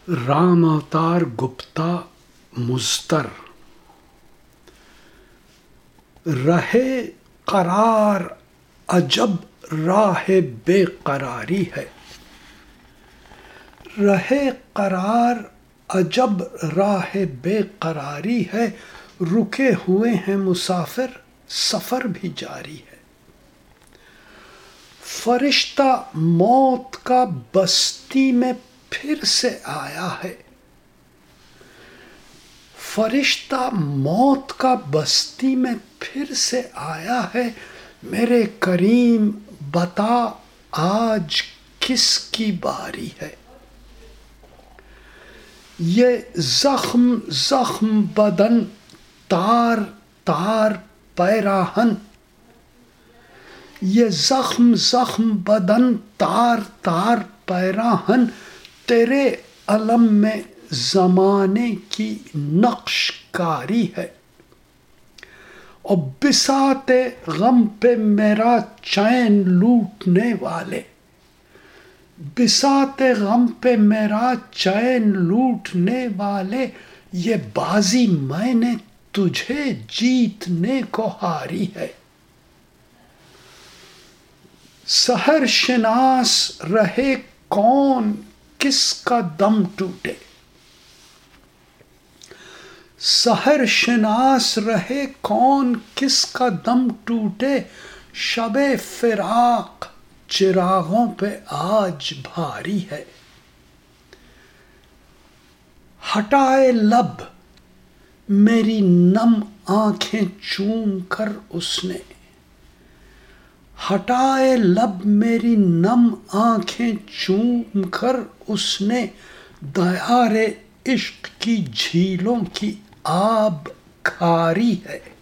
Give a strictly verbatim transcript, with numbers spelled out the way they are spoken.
رام اوتار گپتا مضطر. رہے قرار عجب راہ بے قراری ہے. رہے قرار عجب راہ بے قراری ہے. رکے ہوئے ہیں مسافر سفر بھی جاری ہے. فرشتہ موت کا بستی میں پھر سے آیا ہے. فرشتہ موت کا بستی میں پھر سے آیا ہے. میرے کریم بتا آج کس کی باری ہے. یہ زخم زخم بدن تار تار پیراہن. یہ زخم زخم بدن تار تار پیراہن. تیرے علم میں زمانے کی نقش کاری ہے. اور بساط غم پہ میرا چین لوٹنے والے. بساط غم پہ میرا چین لوٹنے والے. یہ بازی میں نے تجھے جیتنے کو ہاری ہے. سحر شناس رہے کون کس کا دم ٹوٹے. سحر شناس رہے کون کس کا دم ٹوٹے. شب فراق چراغوں پہ آج بھاری ہے. ہٹائے لب میری نم آنکھیں چوم کر اس نے. ہٹائے لب میری نم آنکھیں چوم کر اس نے. دیار عشق کی جھیلوں کی آب کھاری ہے.